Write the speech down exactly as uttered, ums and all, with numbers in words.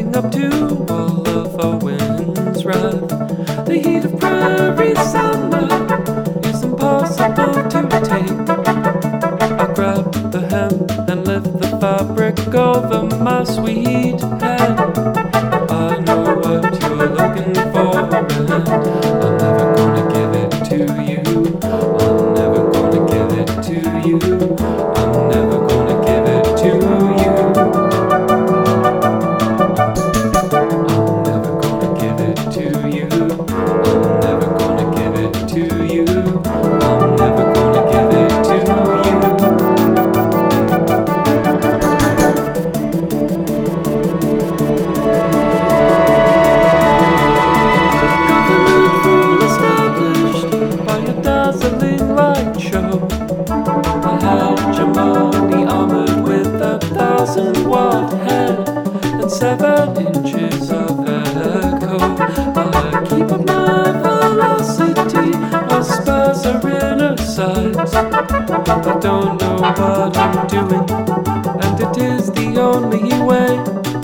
living up to all of our winds' wrath. The heat of prairie summer is impossible to take. I grab the hem and lift the fabric over my sweet head. I know what you're looking for, and I'm never gonna give it to you. I'm never gonna give it to you. I'm never gonna give it to you. I'm never gonna give it to you. I'm never gonna give it to you. I'm never gonna give it to you. Government rule established by a dazzling light show. A hegemony armored with a thousand watt head and seven inches of echo. I keep up my velocity while spurs are in her sides. I don't know what I'm doing, and it is the only way.